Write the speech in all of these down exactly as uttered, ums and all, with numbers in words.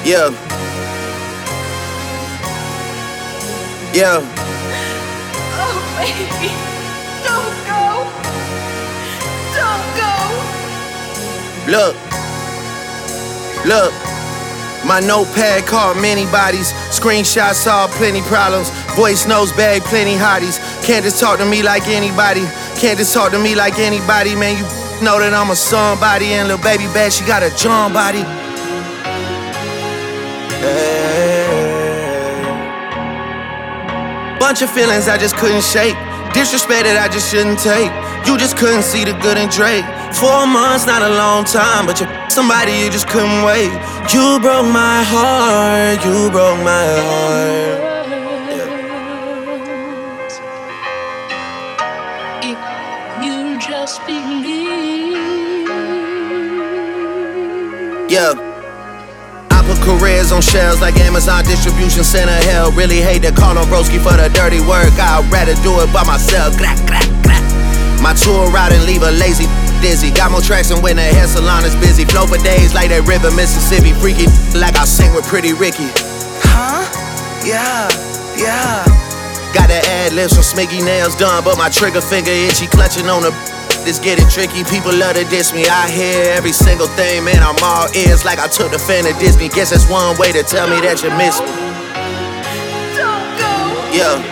Yeah. Yeah. Oh, baby. Don't go. Don't go. Look. Look. My notepad called many bodies. Screenshots saw plenty problems. Voice notes bagged plenty hotties. Can't just talk to me like anybody. Can't just talk to me like anybody. Man, you know that I'm a somebody. And little baby bad, she got a John body. Hey. Bunch of feelings I just couldn't shake. Disrespect that I just shouldn't take. You just couldn't see the good in Drake. Four months, not a long time, but you're somebody you just couldn't wait. You broke my heart, you broke my heart. If you just believe. Yeah. I put careers on shelves like Amazon distribution center. Hell, really hate to call on broski for the dirty work. I'd rather do it by myself. Clack, clack, clack. My tour route and leave a lazy dizzy. Got more traction when the hair salon is busy. Flow for days like that river Mississippi. Freaky like I sing with Pretty Ricky. Huh? Yeah, yeah. Got the ad libs from Smiggy nails done, but my trigger finger itchy, clutching on the. It's getting tricky. People love to diss me. I hear every single thing, man. I'm all ears like I took the fan of Disney. Guess that's one way to tell me that you miss me. Don't go. Yeah.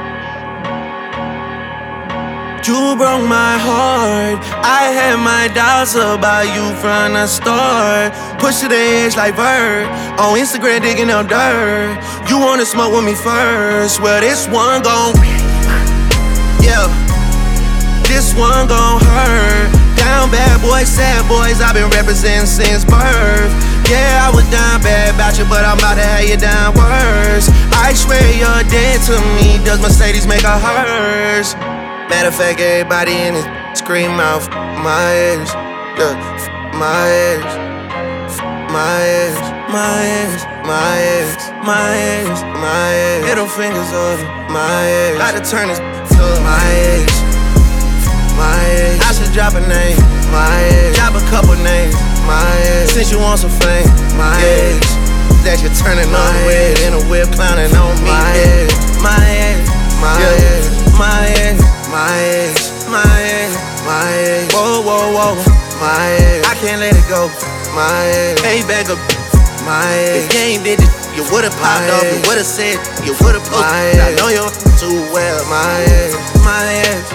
You broke my heart. I had my doubts about you from the start. Push to the edge like Bird. On Instagram digging up dirt. You wanna smoke with me first? Well, this one gon' yeah. This one gon' hurt. Down bad boys, sad boys, I've been representing since birth. Yeah, I was down bad about you, but I'm about to have you down worse. I swear you're dead to me. Does Mercedes make her hers? Matter of fact, everybody in it scream out, my ears, yeah, my ears, my ears, my ears, my ears, my ears, my ears. Middle fingers over my ears. Got to turn this to my ears, my ears. I should drop a name, my ears. Drop a couple names, my ears. Since you want some fame, my ears. That you're turning on with in a whip, clowning on me, my ears, my ears, my ears, my ears. My ex, my ex, my ex. Whoa, whoa, whoa, my ex. I can't let it go. My ex. Hey, back up. My ex. If you ain't did it, you would've popped up. You would've said, you would've posted. I know you too well. My ex, my ex.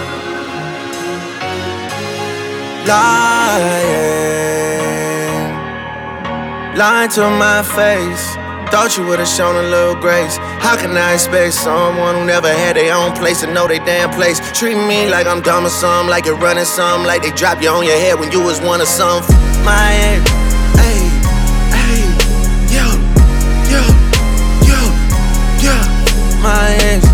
Lying, lying to my face. Thought you would've shown a little grace. How can I expect someone who never had their own place to know their damn place? Treating me like I'm dumb or something, like you're running something, like they dropped you on your head when you was one of some. My ex, hey, hey, yo, yo, yo, yo. My ex,